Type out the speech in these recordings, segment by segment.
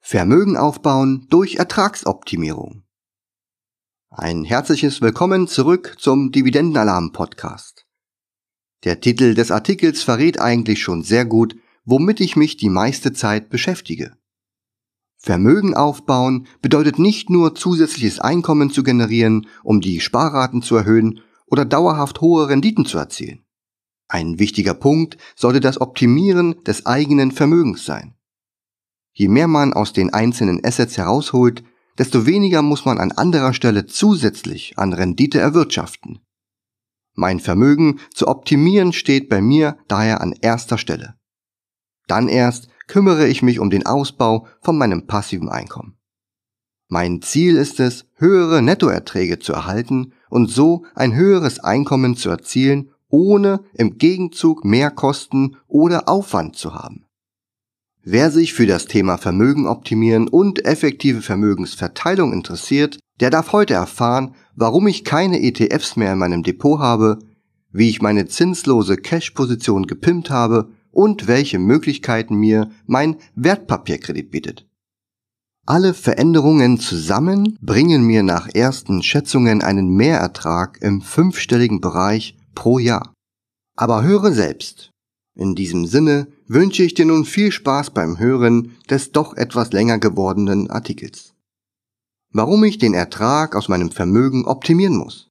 Vermögen aufbauen durch Ertragsoptimierung. Ein herzliches Willkommen zurück zum Dividendenalarm-Podcast. Der Titel des Artikels verrät eigentlich schon sehr gut, womit ich mich die meiste Zeit beschäftige. Vermögen aufbauen bedeutet nicht nur zusätzliches Einkommen zu generieren, um die Sparraten zu erhöhen oder dauerhaft hohe Renditen zu erzielen. Ein wichtiger Punkt sollte das Optimieren des eigenen Vermögens sein. Je mehr man aus den einzelnen Assets herausholt, desto weniger muss man an anderer Stelle zusätzlich an Rendite erwirtschaften. Mein Vermögen zu optimieren steht bei mir daher an erster Stelle. Dann erst kümmere ich mich um den Ausbau von meinem passiven Einkommen. Mein Ziel ist es, höhere Nettoerträge zu erhalten und so ein höheres Einkommen zu erzielen, ohne im Gegenzug mehr Kosten oder Aufwand zu haben. Wer sich für das Thema Vermögen optimieren und effektive Vermögensverteilung interessiert, der darf heute erfahren, warum ich keine ETFs mehr in meinem Depot habe, wie ich meine zinslose Cash-Position gepimpt habe und welche Möglichkeiten mir mein Wertpapierkredit bietet. Alle Veränderungen zusammen bringen mir nach ersten Schätzungen einen Mehrertrag im 5-stelligen Bereich pro Jahr. Aber höre selbst. In diesem Sinne wünsche ich dir nun viel Spaß beim Hören des doch etwas länger gewordenen Artikels. Warum ich den Ertrag aus meinem Vermögen optimieren muss.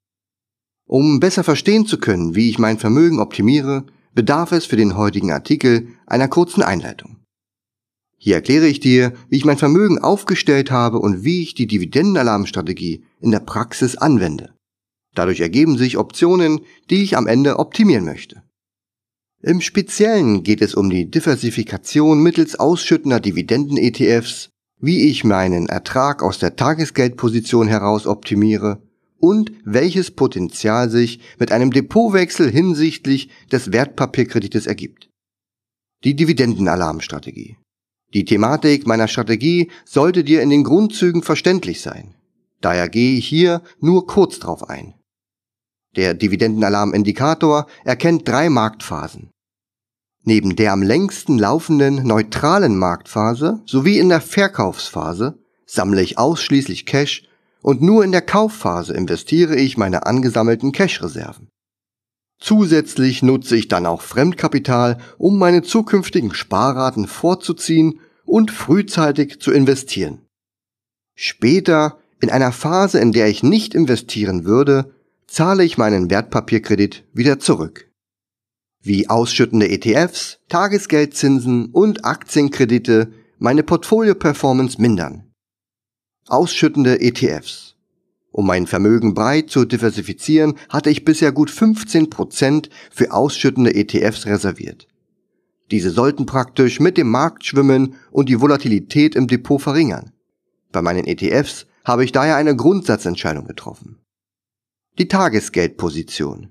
Um besser verstehen zu können, wie ich mein Vermögen optimiere, bedarf es für den heutigen Artikel einer kurzen Einleitung. Hier erkläre ich dir, wie ich mein Vermögen aufgestellt habe und wie ich die Dividendenalarmstrategie in der Praxis anwende. Dadurch ergeben sich Optionen, die ich am Ende optimieren möchte. Im Speziellen geht es um die Diversifikation mittels ausschüttender Dividenden-ETFs, wie ich meinen Ertrag aus der Tagesgeldposition heraus optimiere und welches Potenzial sich mit einem Depotwechsel hinsichtlich des Wertpapierkredites ergibt. Die Dividendenalarmstrategie. Die Thematik meiner Strategie sollte dir in den Grundzügen verständlich sein. Daher gehe ich hier nur kurz drauf ein. Der Dividendenalarm-Indikator erkennt 3 Marktphasen. Neben der am längsten laufenden neutralen Marktphase sowie in der Verkaufsphase sammle ich ausschließlich Cash und nur in der Kaufphase investiere ich meine angesammelten Cash-Reserven. Zusätzlich nutze ich dann auch Fremdkapital, um meine zukünftigen Sparraten vorzuziehen und frühzeitig zu investieren. Später, in einer Phase, in der ich nicht investieren würde, zahle ich meinen Wertpapierkredit wieder zurück. Wie ausschüttende ETFs, Tagesgeldzinsen und Aktienkredite meine Portfolio-Performance mindern. Ausschüttende ETFs. Um mein Vermögen breit zu diversifizieren, hatte ich bisher gut 15% für ausschüttende ETFs reserviert. Diese sollten praktisch mit dem Markt schwimmen und die Volatilität im Depot verringern. Bei meinen ETFs habe ich daher eine Grundsatzentscheidung getroffen. Die Tagesgeldposition.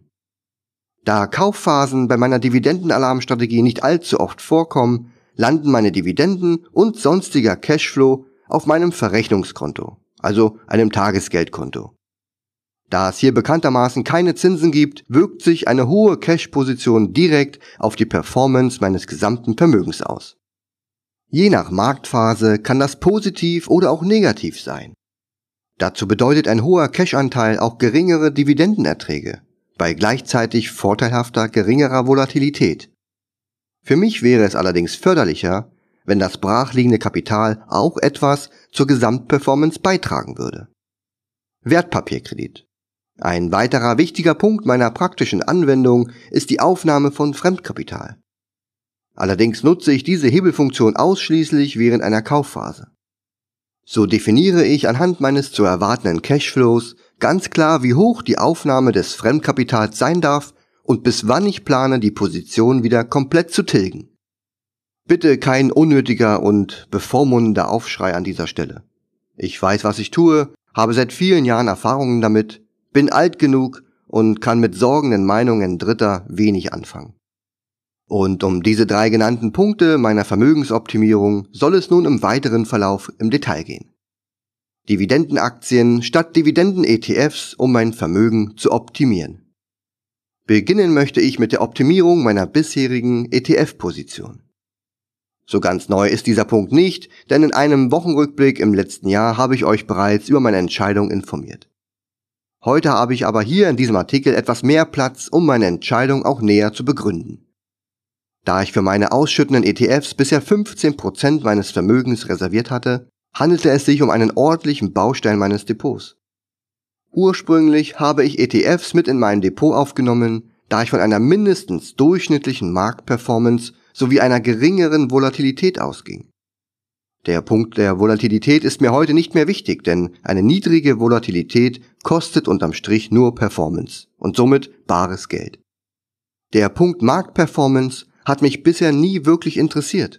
Da Kaufphasen bei meiner Dividendenalarmstrategie nicht allzu oft vorkommen, landen meine Dividenden und sonstiger Cashflow auf meinem Verrechnungskonto, also einem Tagesgeldkonto. Da es hier bekanntermaßen keine Zinsen gibt, wirkt sich eine hohe Cash-Position direkt auf die Performance meines gesamten Vermögens aus. Je nach Marktphase kann das positiv oder auch negativ sein. Dazu bedeutet ein hoher Cash-Anteil auch geringere Dividendenerträge, bei gleichzeitig vorteilhafter geringerer Volatilität. Für mich wäre es allerdings förderlicher, wenn das brachliegende Kapital auch etwas zur Gesamtperformance beitragen würde. Wertpapierkredit. Ein weiterer wichtiger Punkt meiner praktischen Anwendung ist die Aufnahme von Fremdkapital. Allerdings nutze ich diese Hebelfunktion ausschließlich während einer Kaufphase. So definiere ich anhand meines zu erwartenden Cashflows ganz klar, wie hoch die Aufnahme des Fremdkapitals sein darf und bis wann ich plane, die Position wieder komplett zu tilgen. Bitte kein unnötiger und bevormundender Aufschrei an dieser Stelle. Ich weiß, was ich tue, habe seit vielen Jahren Erfahrungen damit, bin alt genug und kann mit sorgenden Meinungen Dritter wenig anfangen. Und um diese 3 genannten Punkte meiner Vermögensoptimierung soll es nun im weiteren Verlauf im Detail gehen. Dividendenaktien statt Dividenden-ETFs, um mein Vermögen zu optimieren. Beginnen möchte ich mit der Optimierung meiner bisherigen ETF-Position. So ganz neu ist dieser Punkt nicht, denn in einem Wochenrückblick im letzten Jahr habe ich euch bereits über meine Entscheidung informiert. Heute habe ich aber hier in diesem Artikel etwas mehr Platz, um meine Entscheidung auch näher zu begründen. Da ich für meine ausschüttenden ETFs bisher 15% meines Vermögens reserviert hatte, handelte es sich um einen ordentlichen Baustein meines Depots. Ursprünglich habe ich ETFs mit in mein Depot aufgenommen, da ich von einer mindestens durchschnittlichen Marktperformance sowie einer geringeren Volatilität ausging. Der Punkt der Volatilität ist mir heute nicht mehr wichtig, denn eine niedrige Volatilität kostet unterm Strich nur Performance und somit bares Geld. Der Punkt Marktperformance hat mich bisher nie wirklich interessiert.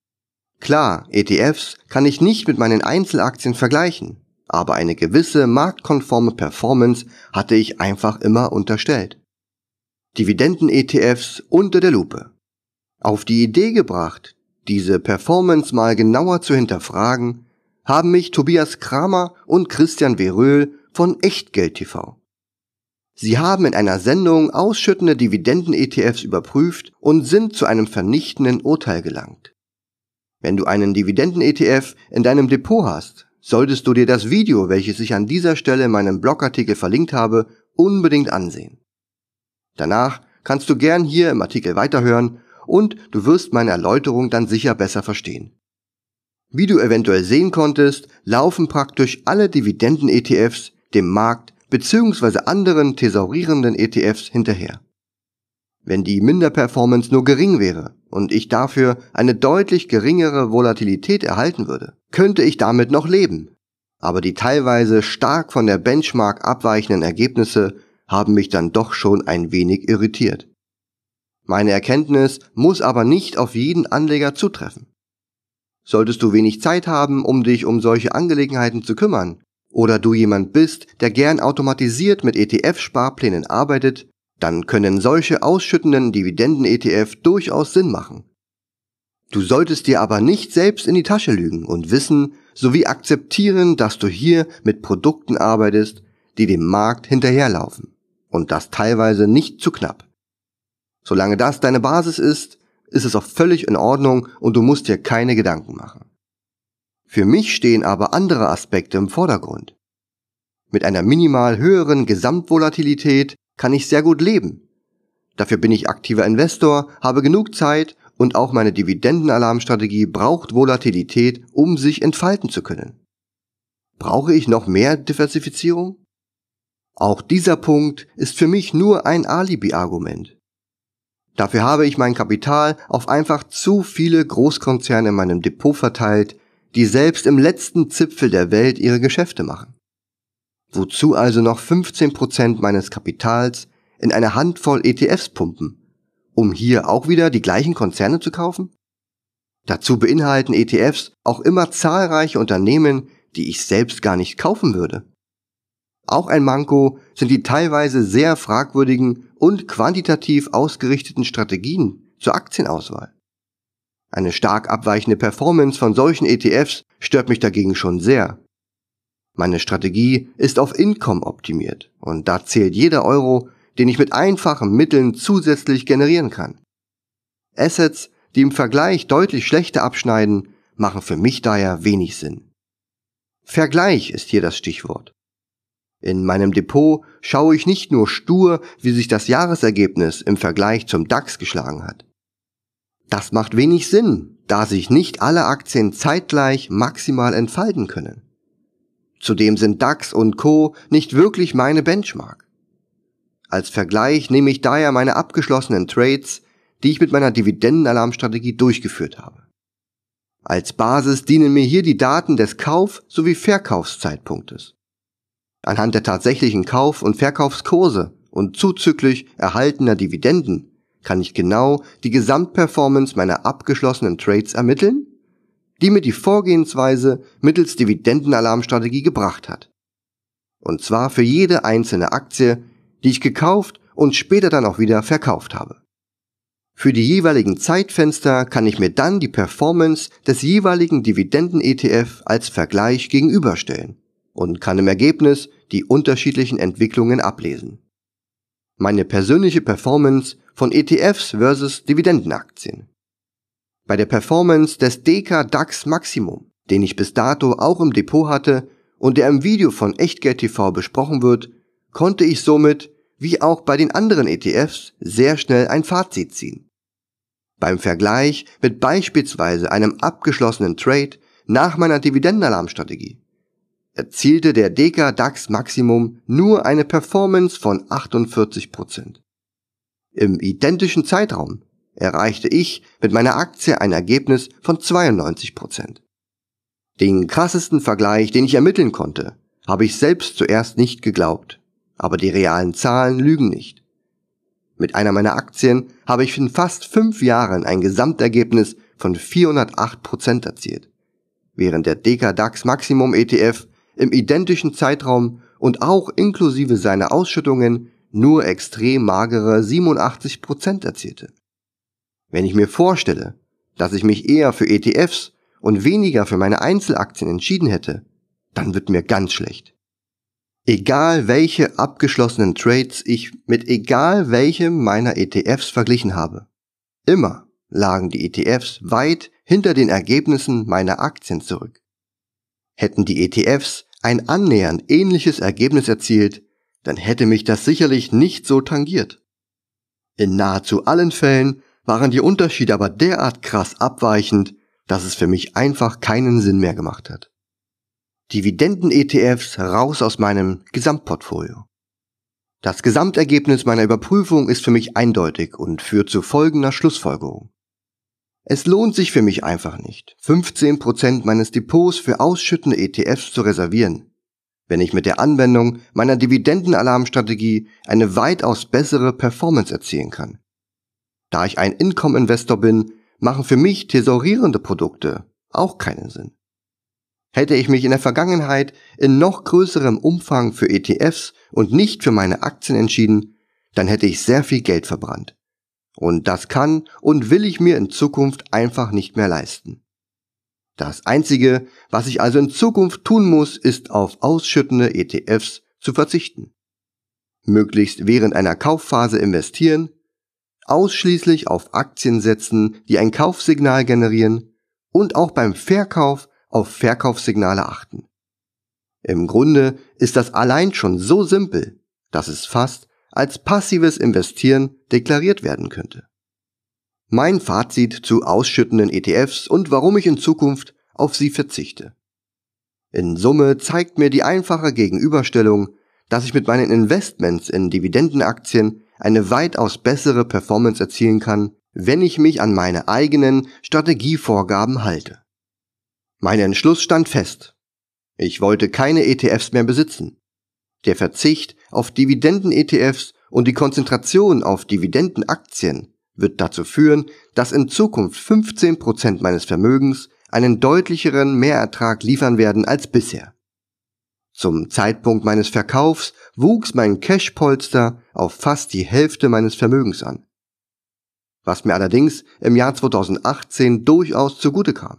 Klar, ETFs kann ich nicht mit meinen Einzelaktien vergleichen, aber eine gewisse marktkonforme Performance hatte ich einfach immer unterstellt. Dividenden-ETFs unter der Lupe. Auf die Idee gebracht, diese Performance mal genauer zu hinterfragen, haben mich Tobias Kramer und Christian Veröhl von Echtgeld TV. Sie haben in einer Sendung ausschüttende Dividenden-ETFs überprüft und sind zu einem vernichtenden Urteil gelangt. Wenn du einen Dividenden-ETF in deinem Depot hast, solltest du dir das Video, welches ich an dieser Stelle in meinem Blogartikel verlinkt habe, unbedingt ansehen. Danach kannst du gern hier im Artikel weiterhören und du wirst meine Erläuterung dann sicher besser verstehen. Wie du eventuell sehen konntest, laufen praktisch alle Dividenden-ETFs dem Markt bzw. anderen thesaurierenden ETFs hinterher. Wenn die Minderperformance nur gering wäre und ich dafür eine deutlich geringere Volatilität erhalten würde, könnte ich damit noch leben. Aber die teilweise stark von der Benchmark abweichenden Ergebnisse haben mich dann doch schon ein wenig irritiert. Meine Erkenntnis muss aber nicht auf jeden Anleger zutreffen. Solltest du wenig Zeit haben, um dich um solche Angelegenheiten zu kümmern, oder du jemand bist, der gern automatisiert mit ETF-Sparplänen arbeitet, dann können solche ausschüttenden Dividenden-ETF durchaus Sinn machen. Du solltest dir aber nicht selbst in die Tasche lügen und wissen sowie akzeptieren, dass du hier mit Produkten arbeitest, die dem Markt hinterherlaufen. Und das teilweise nicht zu knapp. Solange das deine Basis ist, ist es auch völlig in Ordnung und du musst dir keine Gedanken machen. Für mich stehen aber andere Aspekte im Vordergrund. Mit einer minimal höheren Gesamtvolatilität kann ich sehr gut leben. Dafür bin ich aktiver Investor, habe genug Zeit und auch meine Dividendenalarmstrategie braucht Volatilität, um sich entfalten zu können. Brauche ich noch mehr Diversifizierung? Auch dieser Punkt ist für mich nur ein Alibi-Argument. Dafür habe ich mein Kapital auf einfach zu viele Großkonzerne in meinem Depot verteilt, die selbst im letzten Zipfel der Welt ihre Geschäfte machen. Wozu also noch 15% meines Kapitals in eine Handvoll ETFs pumpen, um hier auch wieder die gleichen Konzerne zu kaufen? Dazu beinhalten ETFs auch immer zahlreiche Unternehmen, die ich selbst gar nicht kaufen würde. Auch ein Manko sind die teilweise sehr fragwürdigen und quantitativ ausgerichteten Strategien zur Aktienauswahl. Eine stark abweichende Performance von solchen ETFs stört mich dagegen schon sehr. Meine Strategie ist auf Income optimiert und da zählt jeder Euro, den ich mit einfachen Mitteln zusätzlich generieren kann. Assets, die im Vergleich deutlich schlechter abschneiden, machen für mich daher wenig Sinn. Vergleich ist hier das Stichwort. In meinem Depot schaue ich nicht nur stur, wie sich das Jahresergebnis im Vergleich zum DAX geschlagen hat. Das macht wenig Sinn, da sich nicht alle Aktien zeitgleich maximal entfalten können. Zudem sind DAX und Co. nicht wirklich meine Benchmark. Als Vergleich nehme ich daher meine abgeschlossenen Trades, die ich mit meiner Dividendenalarmstrategie durchgeführt habe. Als Basis dienen mir hier die Daten des Kauf- sowie Verkaufszeitpunktes. Anhand der tatsächlichen Kauf- und Verkaufskurse und zuzüglich erhaltener Dividenden kann ich genau die Gesamtperformance meiner abgeschlossenen Trades ermitteln, die mir die Vorgehensweise mittels Dividendenalarmstrategie gebracht hat. Und zwar für jede einzelne Aktie, die ich gekauft und später dann auch wieder verkauft habe. Für die jeweiligen Zeitfenster kann ich mir dann die Performance des jeweiligen Dividenden-ETF als Vergleich gegenüberstellen und kann im Ergebnis die unterschiedlichen Entwicklungen ablesen. Meine persönliche Performance von ETFs versus Dividendenaktien. Bei der Performance des DK DAX Maximum, den ich bis dato auch im Depot hatte und der im Video von Echtgeld TV besprochen wird, konnte ich somit, wie auch bei den anderen ETFs, sehr schnell ein Fazit ziehen. Beim Vergleich mit beispielsweise einem abgeschlossenen Trade nach meiner Dividendenalarmstrategie erzielte der DK DAX Maximum nur eine Performance von 48%. Im identischen Zeitraum erreichte ich mit meiner Aktie ein Ergebnis von 92%. Den krassesten Vergleich, den ich ermitteln konnte, habe ich selbst zuerst nicht geglaubt, aber die realen Zahlen lügen nicht. Mit einer meiner Aktien habe ich in fast 5 Jahren ein Gesamtergebnis von 408% erzielt, während der DK DAX Maximum ETF im identischen Zeitraum und auch inklusive seiner Ausschüttungen nur extrem magere 87% erzielte. Wenn ich mir vorstelle, dass ich mich eher für ETFs und weniger für meine Einzelaktien entschieden hätte, dann wird mir ganz schlecht. Egal welche abgeschlossenen Trades ich mit egal welchem meiner ETFs verglichen habe, immer lagen die ETFs weit hinter den Ergebnissen meiner Aktien zurück. Hätten die ETFs ein annähernd ähnliches Ergebnis erzielt, dann hätte mich das sicherlich nicht so tangiert. In nahezu allen Fällen waren die Unterschiede aber derart krass abweichend, dass es für mich einfach keinen Sinn mehr gemacht hat. Dividenden-ETFs raus aus meinem Gesamtportfolio. Das Gesamtergebnis meiner Überprüfung ist für mich eindeutig und führt zu folgender Schlussfolgerung. Es lohnt sich für mich einfach nicht, 15% meines Depots für ausschüttende ETFs zu reservieren, wenn ich mit der Anwendung meiner Dividendenalarmstrategie eine weitaus bessere Performance erzielen kann. Da ich ein Income-Investor bin, machen für mich tesorierende Produkte auch keinen Sinn. Hätte ich mich in der Vergangenheit in noch größerem Umfang für ETFs und nicht für meine Aktien entschieden, dann hätte ich sehr viel Geld verbrannt. Und das kann und will ich mir in Zukunft einfach nicht mehr leisten. Das Einzige, was ich also in Zukunft tun muss, ist auf ausschüttende ETFs zu verzichten. Möglichst während einer Kaufphase investieren, ausschließlich auf Aktien setzen, die ein Kaufsignal generieren und auch beim Verkauf auf Verkaufssignale achten. Im Grunde ist das allein schon so simpel, dass es fast als passives Investieren deklariert werden könnte. Mein Fazit zu ausschüttenden ETFs und warum ich in Zukunft auf sie verzichte. In Summe zeigt mir die einfache Gegenüberstellung, dass ich mit meinen Investments in Dividendenaktien eine weitaus bessere Performance erzielen kann, wenn ich mich an meine eigenen Strategievorgaben halte. Mein Entschluss stand fest. Ich wollte keine ETFs mehr besitzen. Der Verzicht auf Dividenden-ETFs und die Konzentration auf Dividendenaktien wird dazu führen, dass in Zukunft 15% meines Vermögens einen deutlicheren Mehrertrag liefern werden als bisher. Zum Zeitpunkt meines Verkaufs wuchs mein Cashpolster auf fast die Hälfte meines Vermögens an. Was mir allerdings im Jahr 2018 durchaus zugute kam.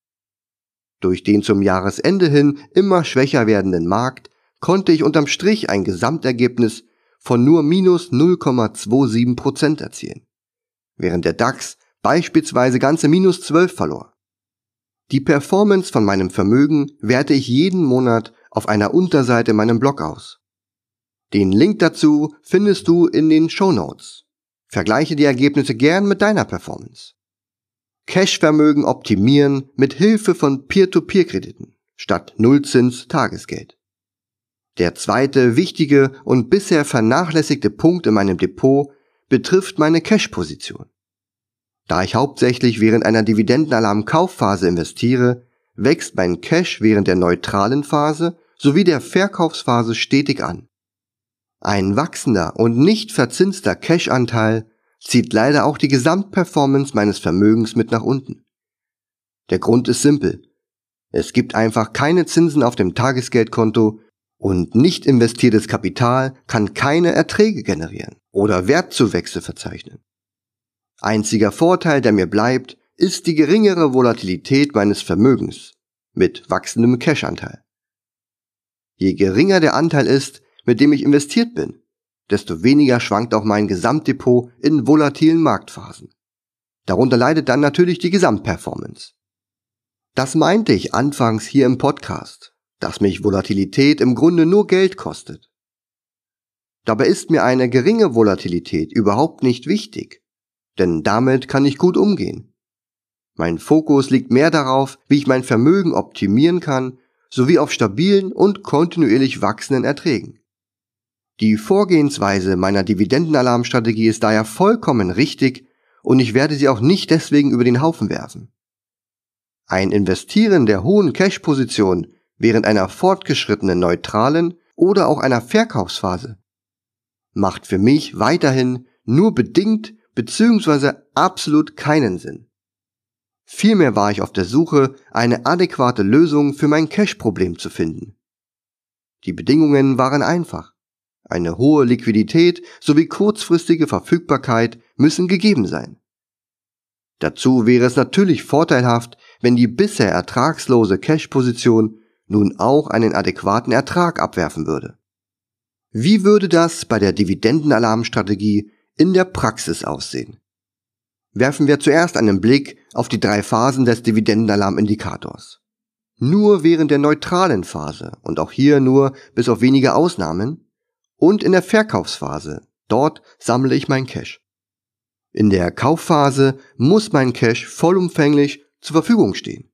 Durch den zum Jahresende hin immer schwächer werdenden Markt konnte ich unterm Strich ein Gesamtergebnis von nur minus 0,27% erzielen, während der DAX beispielsweise ganze minus 12 verlor. Die Performance von meinem Vermögen werte ich jeden Monat auf einer Unterseite in meinem Blog aus. Den Link dazu findest du in den Shownotes. Vergleiche die Ergebnisse gern mit deiner Performance. Cashvermögen optimieren mit Hilfe von Peer-to-Peer-Krediten statt Nullzins-Tagesgeld. Der zweite wichtige und bisher vernachlässigte Punkt in meinem Depot betrifft meine Cash-Position. Da ich hauptsächlich während einer Dividendenalarm-Kaufphase investiere, wächst mein Cash während der neutralen Phase sowie der Verkaufsphase stetig an. Ein wachsender und nicht verzinster Cash-Anteil zieht leider auch die Gesamtperformance meines Vermögens mit nach unten. Der Grund ist simpel. Es gibt einfach keine Zinsen auf dem Tagesgeldkonto und nicht investiertes Kapital kann keine Erträge generieren oder Wertzuwächse verzeichnen. Einziger Vorteil, der mir bleibt, ist die geringere Volatilität meines Vermögens mit wachsendem Cash-Anteil. Je geringer der Anteil ist, mit dem ich investiert bin, desto weniger schwankt auch mein Gesamtdepot in volatilen Marktphasen. Darunter leidet dann natürlich die Gesamtperformance. Das meinte ich anfangs hier im Podcast, dass mich Volatilität im Grunde nur Geld kostet. Dabei ist mir eine geringe Volatilität überhaupt nicht wichtig, denn damit kann ich gut umgehen. Mein Fokus liegt mehr darauf, wie ich mein Vermögen optimieren kann, sowie auf stabilen und kontinuierlich wachsenden Erträgen. Die Vorgehensweise meiner Dividendenalarmstrategie ist daher vollkommen richtig und ich werde sie auch nicht deswegen über den Haufen werfen. Ein Investieren der hohen Cash-Position während einer fortgeschrittenen neutralen oder auch einer Verkaufsphase macht für mich weiterhin nur bedingt bzw. absolut keinen Sinn. Vielmehr war ich auf der Suche, eine adäquate Lösung für mein Cash-Problem zu finden. Die Bedingungen waren einfach. Eine hohe Liquidität sowie kurzfristige Verfügbarkeit müssen gegeben sein. Dazu wäre es natürlich vorteilhaft, wenn die bisher ertragslose Cash-Position nun auch einen adäquaten Ertrag abwerfen würde. Wie würde das bei der Dividendenalarmstrategie in der Praxis aussehen? Werfen wir zuerst einen Blick auf die 3 Phasen des Dividendenalarmindikators. Nur während der neutralen Phase und auch hier nur bis auf wenige Ausnahmen und in der Verkaufsphase, dort sammle ich mein Cash. In der Kaufphase muss mein Cash vollumfänglich zur Verfügung stehen.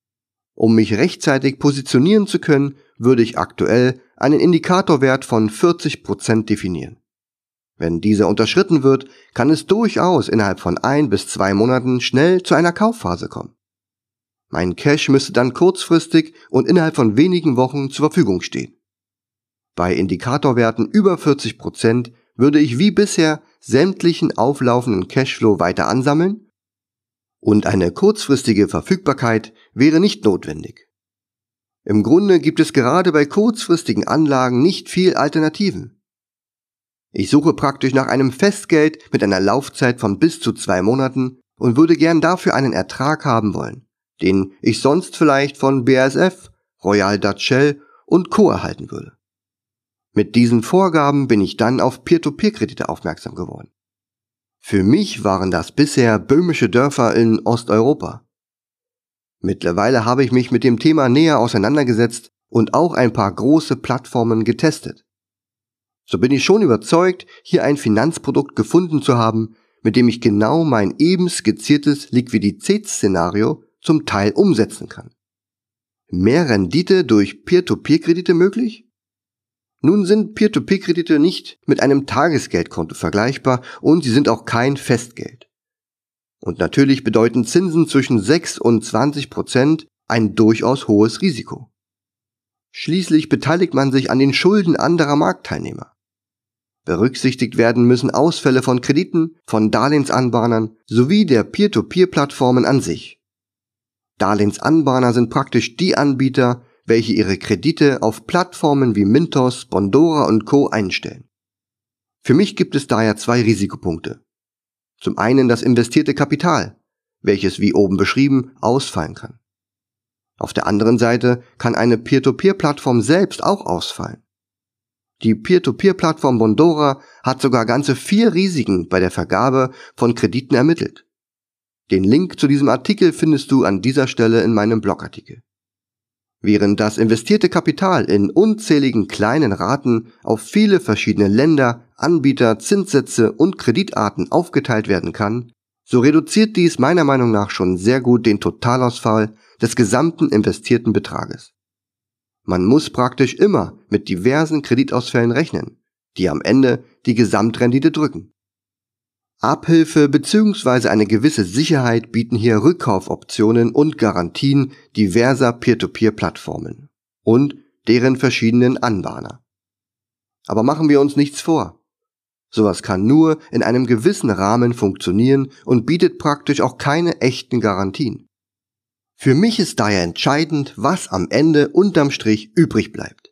Um mich rechtzeitig positionieren zu können, würde ich aktuell einen Indikatorwert von 40% definieren. Wenn dieser unterschritten wird, kann es durchaus innerhalb von 1 bis 2 Monaten schnell zu einer Kaufphase kommen. Mein Cash müsste dann kurzfristig und innerhalb von wenigen Wochen zur Verfügung stehen. Bei Indikatorwerten über 40% würde ich wie bisher sämtlichen auflaufenden Cashflow weiter ansammeln und eine kurzfristige Verfügbarkeit wäre nicht notwendig. Im Grunde gibt es gerade bei kurzfristigen Anlagen nicht viel Alternativen. Ich suche praktisch nach einem Festgeld mit einer Laufzeit von bis zu 2 Monaten und würde gern dafür einen Ertrag haben wollen, den ich sonst vielleicht von BASF, Royal Dutch Shell und Co. erhalten würde. Mit diesen Vorgaben bin ich dann auf Peer-to-Peer-Kredite aufmerksam geworden. Für mich waren das bisher böhmische Dörfer in Osteuropa. Mittlerweile habe ich mich mit dem Thema näher auseinandergesetzt und auch ein paar große Plattformen getestet. So bin ich schon überzeugt, hier ein Finanzprodukt gefunden zu haben, mit dem ich genau mein eben skizziertes Liquiditätsszenario zum Teil umsetzen kann. Mehr Rendite durch Peer-to-Peer-Kredite möglich? Nun sind Peer-to-Peer-Kredite nicht mit einem Tagesgeldkonto vergleichbar und sie sind auch kein Festgeld. Und natürlich bedeuten Zinsen zwischen 6 und 20% ein durchaus hohes Risiko. Schließlich beteiligt man sich an den Schulden anderer Marktteilnehmer. Berücksichtigt werden müssen Ausfälle von Krediten, von Darlehensanbahnern sowie der Peer-to-Peer-Plattformen an sich. Darlehensanbahner sind praktisch die Anbieter, welche ihre Kredite auf Plattformen wie Mintos, Bondora und Co. einstellen. Für mich gibt es daher 2 Risikopunkte. Zum einen das investierte Kapital, welches wie oben beschrieben ausfallen kann. Auf der anderen Seite kann eine Peer-to-Peer-Plattform selbst auch ausfallen. Die Peer-to-Peer-Plattform Bondora hat sogar ganze 4 Risiken bei der Vergabe von Krediten ermittelt. Den Link zu diesem Artikel findest du an dieser Stelle in meinem Blogartikel. Während das investierte Kapital in unzähligen kleinen Raten auf viele verschiedene Länder, Anbieter, Zinssätze und Kreditarten aufgeteilt werden kann, so reduziert dies meiner Meinung nach schon sehr gut den Totalausfall des gesamten investierten Betrages. Man muss praktisch immer mit diversen Kreditausfällen rechnen, die am Ende die Gesamtrendite drücken. Abhilfe bzw. eine gewisse Sicherheit bieten hier Rückkaufoptionen und Garantien diverser Peer-to-Peer-Plattformen und deren verschiedenen Anbahner. Aber machen wir uns nichts vor. Sowas kann nur in einem gewissen Rahmen funktionieren und bietet praktisch auch keine echten Garantien. Für mich ist daher entscheidend, was am Ende unterm Strich übrig bleibt.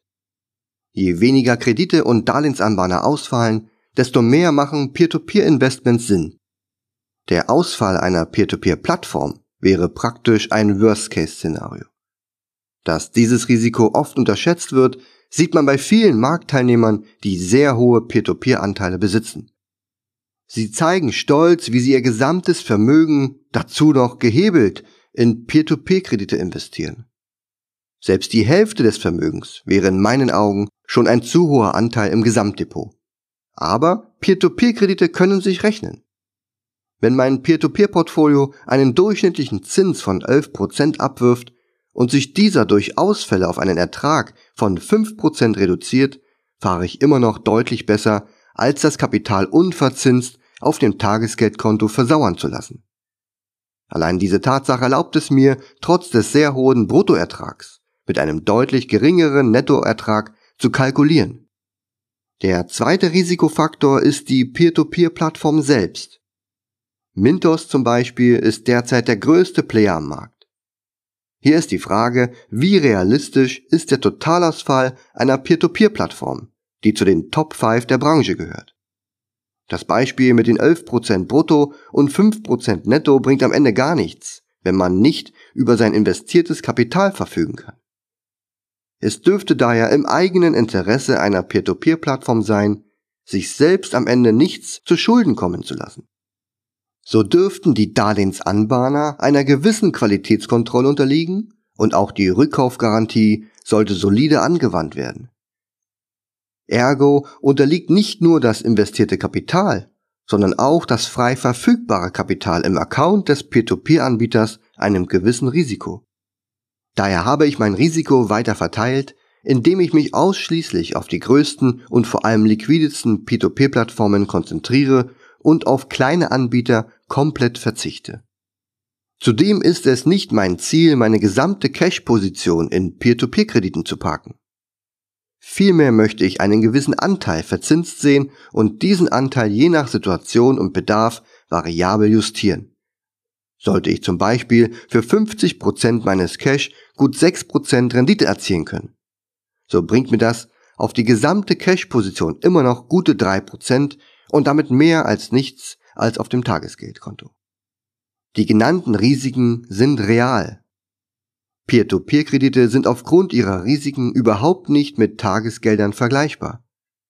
Je weniger Kredite und Darlehensanbahner ausfallen, desto mehr machen Peer-to-Peer-Investments Sinn. Der Ausfall einer Peer-to-Peer-Plattform wäre praktisch ein Worst-Case-Szenario. Dass dieses Risiko oft unterschätzt wird, sieht man bei vielen Marktteilnehmern, die sehr hohe Peer-to-Peer-Anteile besitzen. Sie zeigen stolz, wie sie ihr gesamtes Vermögen, dazu noch gehebelt, in Peer-to-Peer-Kredite investieren. Selbst die Hälfte des Vermögens wäre in meinen Augen schon ein zu hoher Anteil im Gesamtdepot. Aber Peer-to-Peer-Kredite können sich rechnen. Wenn mein Peer-to-Peer-Portfolio einen durchschnittlichen Zins von 11% abwirft und sich dieser durch Ausfälle auf einen Ertrag von 5% reduziert, fahre ich immer noch deutlich besser, als das Kapital unverzinst auf dem Tagesgeldkonto versauern zu lassen. Allein diese Tatsache erlaubt es mir, trotz des sehr hohen Bruttoertrags mit einem deutlich geringeren Nettoertrag zu kalkulieren. Der zweite Risikofaktor ist die Peer-to-Peer-Plattform selbst. Mintos zum Beispiel ist derzeit der größte Player am Markt. Hier ist die Frage, wie realistisch ist der Totalausfall einer Peer-to-Peer-Plattform, die zu den Top 5 der Branche gehört. Das Beispiel mit den 11% brutto und 5% netto bringt am Ende gar nichts, wenn man nicht über sein investiertes Kapital verfügen kann. Es dürfte daher im eigenen Interesse einer Peer-to-Peer-Plattform sein, sich selbst am Ende nichts zu Schulden kommen zu lassen. So dürften die Darlehensanbahner einer gewissen Qualitätskontrolle unterliegen und auch die Rückkaufgarantie sollte solide angewandt werden. Ergo unterliegt nicht nur das investierte Kapital, sondern auch das frei verfügbare Kapital im Account des Peer-to-Peer-Anbieters einem gewissen Risiko. Daher habe ich mein Risiko weiter verteilt, indem ich mich ausschließlich auf die größten und vor allem liquidesten Peer-to-Peer-Plattformen konzentriere und auf kleine Anbieter komplett verzichte. Zudem ist es nicht mein Ziel, meine gesamte Cash-Position in Peer-to-Peer-Krediten zu parken. Vielmehr möchte ich einen gewissen Anteil verzinst sehen und diesen Anteil je nach Situation und Bedarf variabel justieren. Sollte ich zum Beispiel für 50% meines Cash gut 6% Rendite erzielen können, so bringt mir das auf die gesamte Cash-Position immer noch gute 3% und damit mehr als nichts als auf dem Tagesgeldkonto. Die genannten Risiken sind real. Peer-to-Peer-Kredite sind aufgrund ihrer Risiken überhaupt nicht mit Tagesgeldern vergleichbar.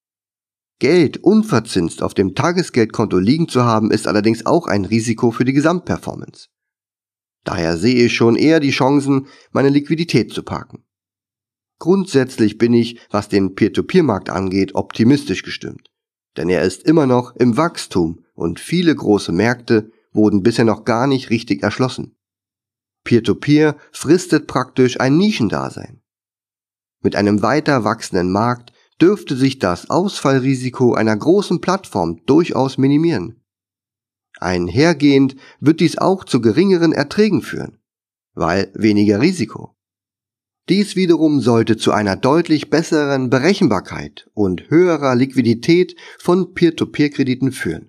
Geld unverzinst auf dem Tagesgeldkonto liegen zu haben, ist allerdings auch ein Risiko für die Gesamtperformance. Daher sehe ich schon eher die Chancen, meine Liquidität zu parken. Grundsätzlich bin ich, was den Peer-to-Peer-Markt angeht, optimistisch gestimmt. Denn er ist immer noch im Wachstum und viele große Märkte wurden bisher noch gar nicht richtig erschlossen. Peer-to-Peer fristet praktisch ein Nischendasein. Mit einem weiter wachsenden Markt dürfte sich das Ausfallrisiko einer großen Plattform durchaus minimieren. Einhergehend wird dies auch zu geringeren Erträgen führen, weil weniger Risiko. Dies wiederum sollte zu einer deutlich besseren Berechenbarkeit und höherer Liquidität von Peer-to-Peer-Krediten führen.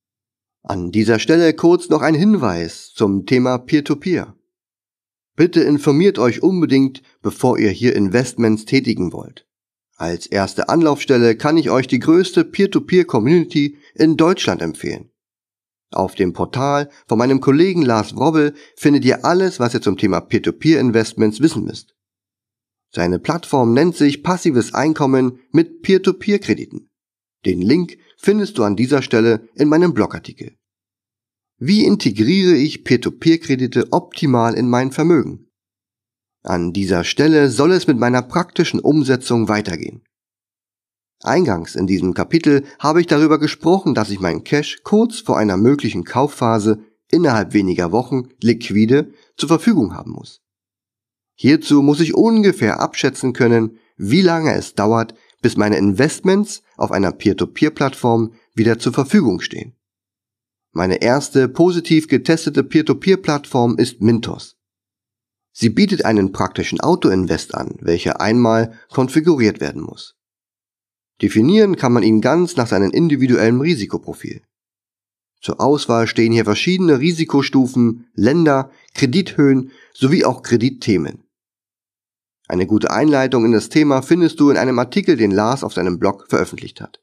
An dieser Stelle kurz noch ein Hinweis zum Thema Peer-to-Peer. Bitte informiert euch unbedingt, bevor ihr hier Investments tätigen wollt. Als erste Anlaufstelle kann ich euch die größte Peer-to-Peer-Community in Deutschland empfehlen. Auf dem Portal von meinem Kollegen Lars Wrobbel findet ihr alles, was ihr zum Thema Peer-to-Peer-Investments wissen müsst. Seine Plattform nennt sich Passives Einkommen mit Peer-to-Peer-Krediten. Den Link findest du an dieser Stelle in meinem Blogartikel. Wie integriere ich Peer-to-Peer-Kredite optimal in mein Vermögen? An dieser Stelle soll es mit meiner praktischen Umsetzung weitergehen. Eingangs in diesem Kapitel habe ich darüber gesprochen, dass ich mein Cash kurz vor einer möglichen Kaufphase innerhalb weniger Wochen liquide zur Verfügung haben muss. Hierzu muss ich ungefähr abschätzen können, wie lange es dauert, bis meine Investments auf einer Peer-to-Peer-Plattform wieder zur Verfügung stehen. Meine erste positiv getestete Peer-to-Peer-Plattform ist Mintos. Sie bietet einen praktischen Auto-Invest an, welcher einmal konfiguriert werden muss. Definieren kann man ihn ganz nach seinem individuellen Risikoprofil. Zur Auswahl stehen hier verschiedene Risikostufen, Länder, Kredithöhen sowie auch Kreditthemen. Eine gute Einleitung in das Thema findest du in einem Artikel, den Lars auf seinem Blog veröffentlicht hat.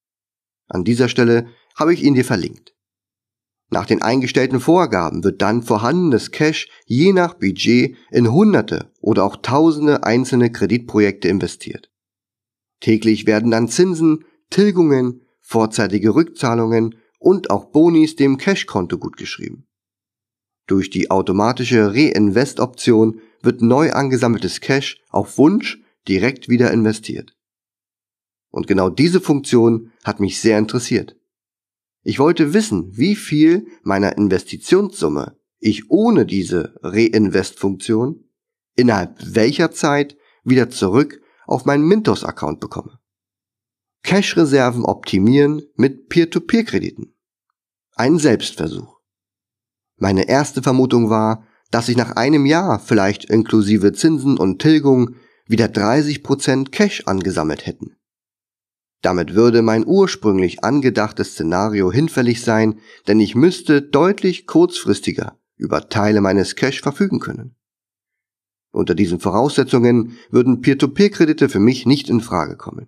An dieser Stelle habe ich ihn dir verlinkt. Nach den eingestellten Vorgaben wird dann vorhandenes Cash je nach Budget in Hunderte oder auch Tausende einzelne Kreditprojekte investiert. Täglich werden dann Zinsen, Tilgungen, vorzeitige Rückzahlungen und auch Bonis dem Cash-Konto gutgeschrieben. Durch die automatische Reinvest-Option wird neu angesammeltes Cash auf Wunsch direkt wieder investiert. Und genau diese Funktion hat mich sehr interessiert. Ich wollte wissen, wie viel meiner Investitionssumme ich ohne diese Reinvest-Funktion innerhalb welcher Zeit wieder zurück auf meinen Mintos-Account bekomme. Cash-Reserven optimieren mit Peer-to-Peer-Krediten. Ein Selbstversuch. Meine erste Vermutung war, dass ich nach einem Jahr, vielleicht inklusive Zinsen und Tilgung, wieder 30% Cash angesammelt hätten. Damit würde mein ursprünglich angedachtes Szenario hinfällig sein, denn ich müsste deutlich kurzfristiger über Teile meines Cash verfügen können. Unter diesen Voraussetzungen würden Peer-to-Peer-Kredite für mich nicht in Frage kommen.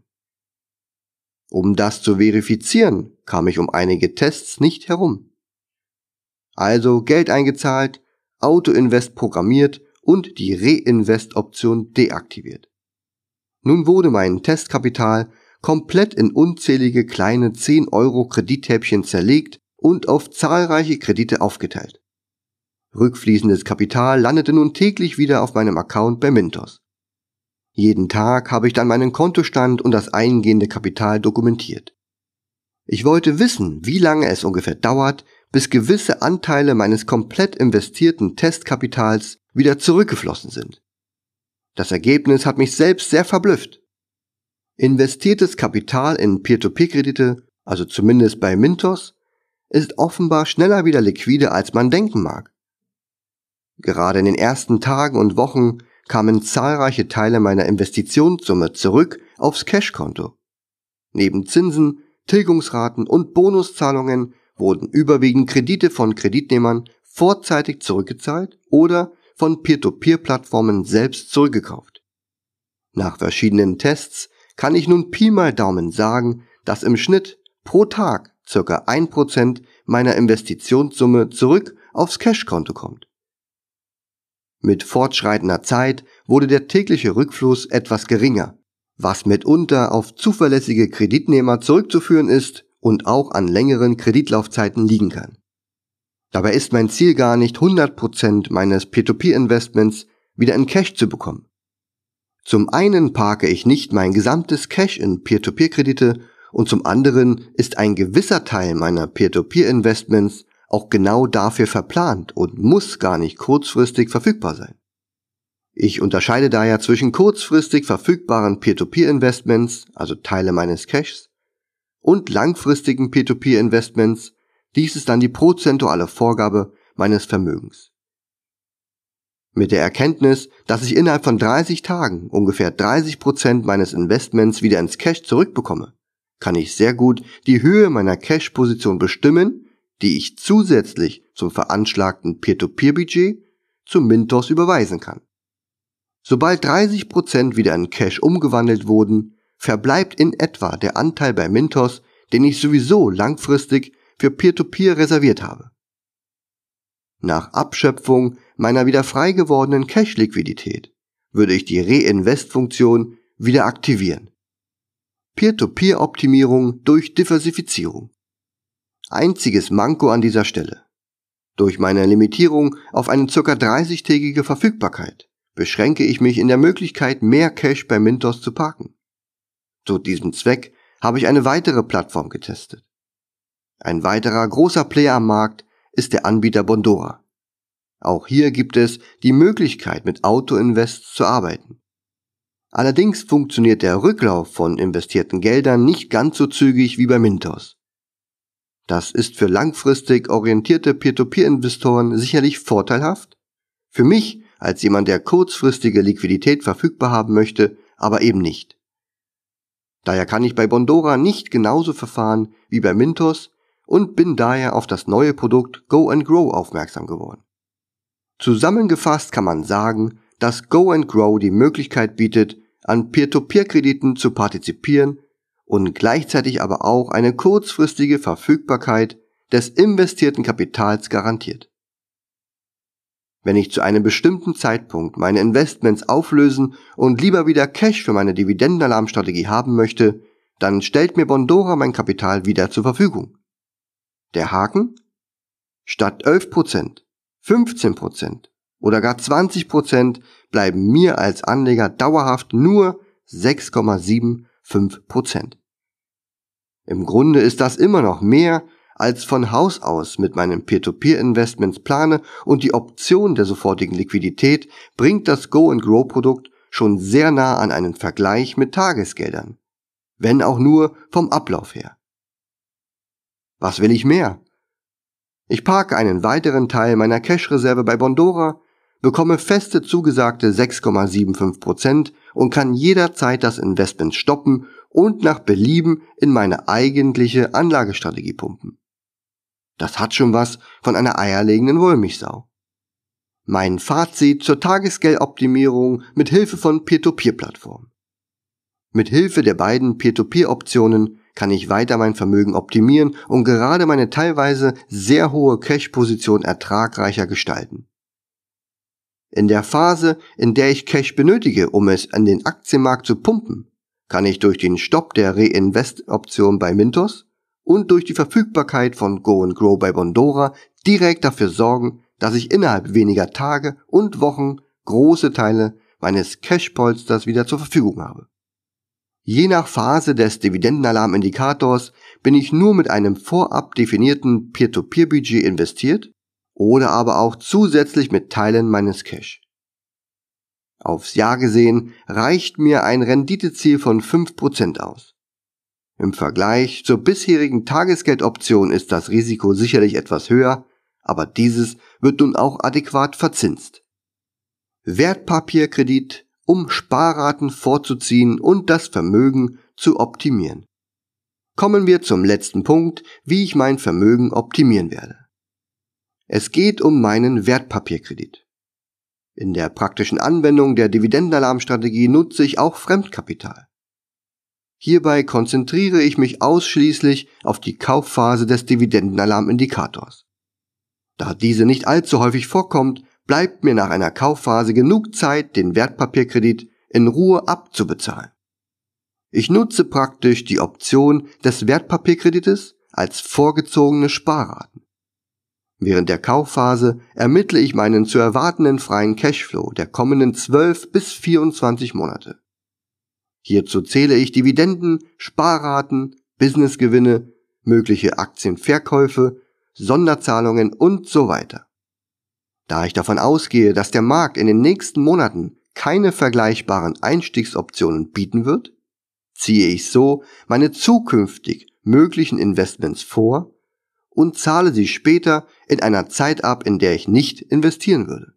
Um das zu verifizieren, kam ich um einige Tests nicht herum. Also Geld eingezahlt, Auto-Invest programmiert und die Reinvest-Option deaktiviert. Nun wurde mein Testkapital komplett in unzählige kleine 10€ Kredithäppchen zerlegt und auf zahlreiche Kredite aufgeteilt. Rückfließendes Kapital landete nun täglich wieder auf meinem Account bei Mintos. Jeden Tag habe ich dann meinen Kontostand und das eingehende Kapital dokumentiert. Ich wollte wissen, wie lange es ungefähr dauert, bis gewisse Anteile meines komplett investierten Testkapitals wieder zurückgeflossen sind. Das Ergebnis hat mich selbst sehr verblüfft. Investiertes Kapital in Peer-to-Peer-Kredite, also zumindest bei Mintos, ist offenbar schneller wieder liquide, als man denken mag. Gerade in den ersten Tagen und Wochen kamen zahlreiche Teile meiner Investitionssumme zurück aufs Cashkonto. Neben Zinsen, Tilgungsraten und Bonuszahlungen wurden überwiegend Kredite von Kreditnehmern vorzeitig zurückgezahlt oder von Peer-to-Peer-Plattformen selbst zurückgekauft. Nach verschiedenen Tests kann ich nun Pi mal Daumen sagen, dass im Schnitt pro Tag ca. 1% meiner Investitionssumme zurück aufs Cashkonto kommt. Mit fortschreitender Zeit wurde der tägliche Rückfluss etwas geringer, was mitunter auf zuverlässige Kreditnehmer zurückzuführen ist und auch an längeren Kreditlaufzeiten liegen kann. Dabei ist mein Ziel gar nicht 100% meines Peer-to-Peer-Investments wieder in Cash zu bekommen. Zum einen parke ich nicht mein gesamtes Cash in Peer-to-Peer-Kredite und zum anderen ist ein gewisser Teil meiner Peer-to-Peer-Investments auch genau dafür verplant und muss gar nicht kurzfristig verfügbar sein. Ich unterscheide daher zwischen kurzfristig verfügbaren Peer-to-Peer-Investments, also Teile meines Cashs, und langfristigen Peer-to-Peer-Investments, dies ist dann die prozentuale Vorgabe meines Vermögens. Mit der Erkenntnis, dass ich innerhalb von 30 Tagen ungefähr 30% meines Investments wieder ins Cash zurückbekomme, kann ich sehr gut die Höhe meiner Cash-Position bestimmen, die ich zusätzlich zum veranschlagten Peer-to-Peer-Budget zu Mintos überweisen kann. Sobald 30% wieder in Cash umgewandelt wurden, verbleibt in etwa der Anteil bei Mintos, den ich sowieso langfristig für Peer-to-Peer reserviert habe. Nach Abschöpfung meiner wieder frei gewordenen Cash-Liquidität würde ich die Reinvest-Funktion wieder aktivieren. Peer-to-Peer-Optimierung durch Diversifizierung. Einziges Manko an dieser Stelle. Durch meine Limitierung auf eine ca. 30-tägige Verfügbarkeit beschränke ich mich in der Möglichkeit, mehr Cash bei Mintos zu parken. Zu diesem Zweck habe ich eine weitere Plattform getestet. Ein weiterer großer Player am Markt ist der Anbieter Bondora. Auch hier gibt es die Möglichkeit, mit Auto-Invests zu arbeiten. Allerdings funktioniert der Rücklauf von investierten Geldern nicht ganz so zügig wie bei Mintos. Das ist für langfristig orientierte Peer-to-Peer-Investoren sicherlich vorteilhaft, für mich als jemand, der kurzfristige Liquidität verfügbar haben möchte, aber eben nicht. Daher kann ich bei Bondora nicht genauso verfahren wie bei Mintos und bin daher auf das neue Produkt Go & Grow aufmerksam geworden. Zusammengefasst kann man sagen, dass Go & Grow die Möglichkeit bietet, an Peer-to-Peer-Krediten zu partizipieren und gleichzeitig aber auch eine kurzfristige Verfügbarkeit des investierten Kapitals garantiert. Wenn ich zu einem bestimmten Zeitpunkt meine Investments auflösen und lieber wieder Cash für meine Dividendenalarmstrategie haben möchte, dann stellt mir Bondora mein Kapital wieder zur Verfügung. Der Haken? Statt 11%, 15% oder gar 20% bleiben mir als Anleger dauerhaft nur 6,75%. Im Grunde ist das immer noch mehr, als von Haus aus mit meinen Peer-to-Peer-Investments plane, und die Option der sofortigen Liquidität bringt das Go-and-Grow-Produkt schon sehr nah an einen Vergleich mit Tagesgeldern, wenn auch nur vom Ablauf her. Was will ich mehr? Ich parke einen weiteren Teil meiner Cash-Reserve bei Bondora, bekomme feste zugesagte 6,75% und kann jederzeit das Investment stoppen und nach Belieben in meine eigentliche Anlagestrategie pumpen. Das hat schon was von einer eierlegenden Wollmilchsau. Mein Fazit zur Tagesgeldoptimierung mit Hilfe von Peer-to-Peer-Plattformen. Mit Hilfe der beiden Peer-to-Peer-Optionen kann ich weiter mein Vermögen optimieren und gerade meine teilweise sehr hohe Cash-Position ertragreicher gestalten. In der Phase, in der ich Cash benötige, um es an den Aktienmarkt zu pumpen, kann ich durch den Stopp der Reinvest-Option bei Mintos und durch die Verfügbarkeit von Go and Grow bei Bondora direkt dafür sorgen, dass ich innerhalb weniger Tage und Wochen große Teile meines Cash-Polsters wieder zur Verfügung habe. Je nach Phase des Dividendenalarm-Indikators bin ich nur mit einem vorab definierten Peer-to-Peer-Budget investiert oder aber auch zusätzlich mit Teilen meines Cash. Aufs Jahr gesehen reicht mir ein Renditeziel von 5% aus. Im Vergleich zur bisherigen Tagesgeldoption ist das Risiko sicherlich etwas höher, aber dieses wird nun auch adäquat verzinst. Wertpapierkredit, um Sparraten vorzuziehen und das Vermögen zu optimieren. Kommen wir zum letzten Punkt, wie ich mein Vermögen optimieren werde. Es geht um meinen Wertpapierkredit. In der praktischen Anwendung der Dividendenalarmstrategie nutze ich auch Fremdkapital. Hierbei konzentriere ich mich ausschließlich auf die Kaufphase des Dividendenalarmindikators. Da diese nicht allzu häufig vorkommt, bleibt mir nach einer Kaufphase genug Zeit, den Wertpapierkredit in Ruhe abzubezahlen. Ich nutze praktisch die Option des Wertpapierkredites als vorgezogene Sparraten. Während der Kaufphase ermittle ich meinen zu erwartenden freien Cashflow der kommenden 12 bis 24 Monate. Hierzu zähle ich Dividenden, Sparraten, Businessgewinne, mögliche Aktienverkäufe, Sonderzahlungen und so weiter. Da ich davon ausgehe, dass der Markt in den nächsten Monaten keine vergleichbaren Einstiegsoptionen bieten wird, ziehe ich so meine zukünftig möglichen Investments vor und zahle sie später in einer Zeit ab, in der ich nicht investieren würde.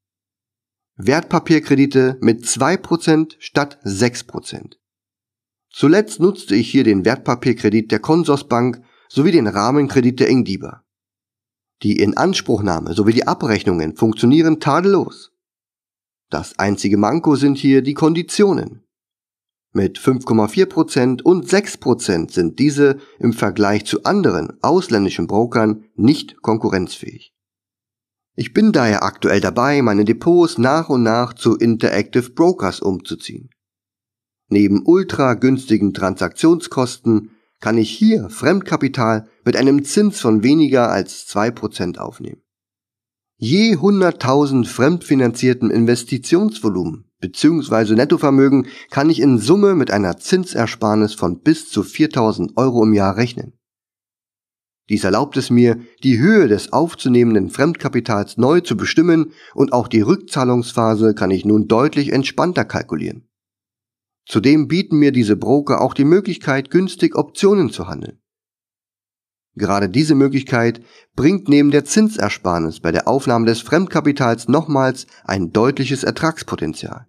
Wertpapierkredite mit 2% statt 6%. Zuletzt nutzte ich hier den Wertpapierkredit der Consorsbank sowie den Rahmenkredit der Ingdiba. Die Inanspruchnahme sowie die Abrechnungen funktionieren tadellos. Das einzige Manko sind hier die Konditionen. Mit 5,4% und 6% sind diese im Vergleich zu anderen ausländischen Brokern nicht konkurrenzfähig. Ich bin daher aktuell dabei, meine Depots nach und nach zu Interactive Brokers umzuziehen. Neben ultra günstigen Transaktionskosten kann ich hier Fremdkapital mit einem Zins von weniger als 2% aufnehmen. Je 100.000 fremdfinanzierten Investitionsvolumen bzw. Nettovermögen kann ich in Summe mit einer Zinsersparnis von bis zu 4.000 € im Jahr rechnen. Dies erlaubt es mir, die Höhe des aufzunehmenden Fremdkapitals neu zu bestimmen und auch die Rückzahlungsphase kann ich nun deutlich entspannter kalkulieren. Zudem bieten mir diese Broker auch die Möglichkeit, günstig Optionen zu handeln. Gerade diese Möglichkeit bringt neben der Zinsersparnis bei der Aufnahme des Fremdkapitals nochmals ein deutliches Ertragspotenzial.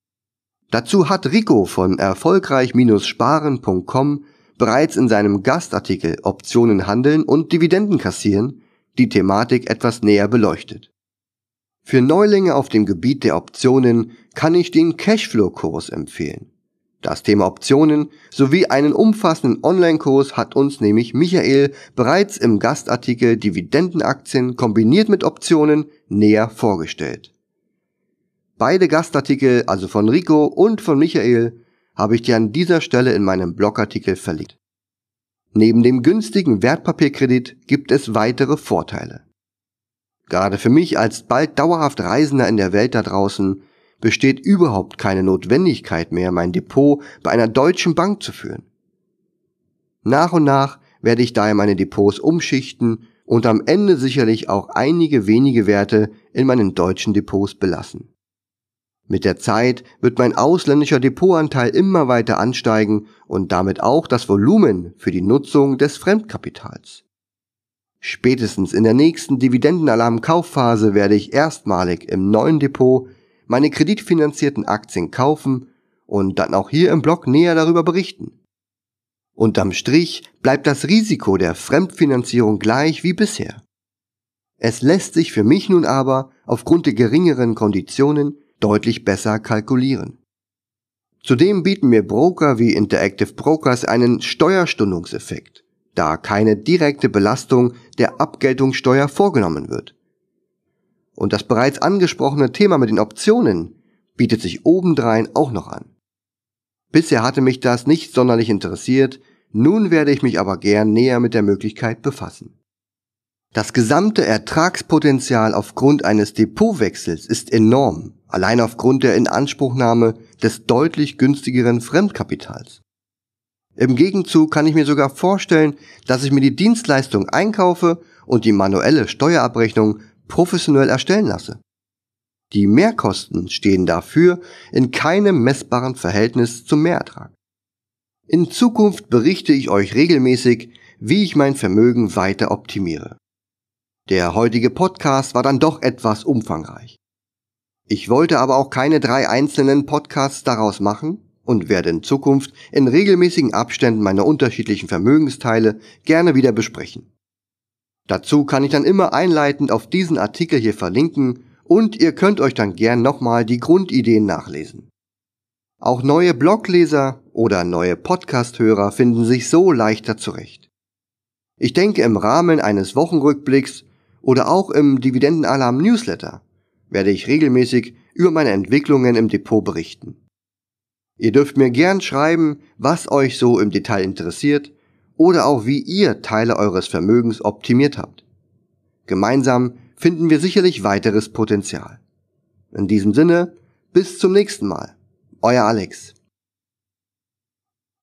Dazu hat Rico von erfolgreich-sparen.com bereits in seinem Gastartikel Optionen handeln und Dividenden kassieren die Thematik etwas näher beleuchtet. Für Neulinge auf dem Gebiet der Optionen kann ich den Cashflow-Kurs empfehlen. Das Thema Optionen sowie einen umfassenden Online-Kurs hat uns nämlich Michael bereits im Gastartikel Dividendenaktien kombiniert mit Optionen näher vorgestellt. Beide Gastartikel, also von Rico und von Michael, habe ich dir an dieser Stelle in meinem Blogartikel verlinkt. Neben dem günstigen Wertpapierkredit gibt es weitere Vorteile. Gerade für mich als bald dauerhaft Reisender in der Welt da draußen besteht überhaupt keine Notwendigkeit mehr, mein Depot bei einer deutschen Bank zu führen. Nach und nach werde ich daher meine Depots umschichten und am Ende sicherlich auch einige wenige Werte in meinen deutschen Depots belassen. Mit der Zeit wird mein ausländischer Depotanteil immer weiter ansteigen und damit auch das Volumen für die Nutzung des Fremdkapitals. Spätestens in der nächsten Dividendenalarm-Kaufphase werde ich erstmalig im neuen Depot meine kreditfinanzierten Aktien kaufen und dann auch hier im Blog näher darüber berichten. Unterm Strich bleibt das Risiko der Fremdfinanzierung gleich wie bisher. Es lässt sich für mich nun aber aufgrund der geringeren Konditionen deutlich besser kalkulieren. Zudem bieten mir Broker wie Interactive Brokers einen Steuerstundungseffekt, da keine direkte Belastung der Abgeltungssteuer vorgenommen wird. Und das bereits angesprochene Thema mit den Optionen bietet sich obendrein auch noch an. Bisher hatte mich das nicht sonderlich interessiert, nun werde ich mich aber gern näher mit der Möglichkeit befassen. Das gesamte Ertragspotenzial aufgrund eines Depotwechsels ist enorm, allein aufgrund der Inanspruchnahme des deutlich günstigeren Fremdkapitals. Im Gegenzug kann ich mir sogar vorstellen, dass ich mir die Dienstleistung einkaufe und die manuelle Steuerabrechnung professionell erstellen lasse. Die Mehrkosten stehen dafür in keinem messbaren Verhältnis zum Mehrertrag. In Zukunft berichte ich euch regelmäßig, wie ich mein Vermögen weiter optimiere. Der heutige Podcast war dann doch etwas umfangreich. Ich wollte aber auch keine 3 einzelnen Podcasts daraus machen und werde in Zukunft in regelmäßigen Abständen meine unterschiedlichen Vermögensteile gerne wieder besprechen. Dazu kann ich dann immer einleitend auf diesen Artikel hier verlinken und ihr könnt euch dann gern nochmal die Grundideen nachlesen. Auch neue Blogleser oder neue Podcast-Hörer finden sich so leichter zurecht. Ich denke, im Rahmen eines Wochenrückblicks oder auch im Dividendenalarm-Newsletter werde ich regelmäßig über meine Entwicklungen im Depot berichten. Ihr dürft mir gern schreiben, was euch so im Detail interessiert oder auch wie ihr Teile eures Vermögens optimiert habt. Gemeinsam finden wir sicherlich weiteres Potenzial. In diesem Sinne, bis zum nächsten Mal. Euer Alex.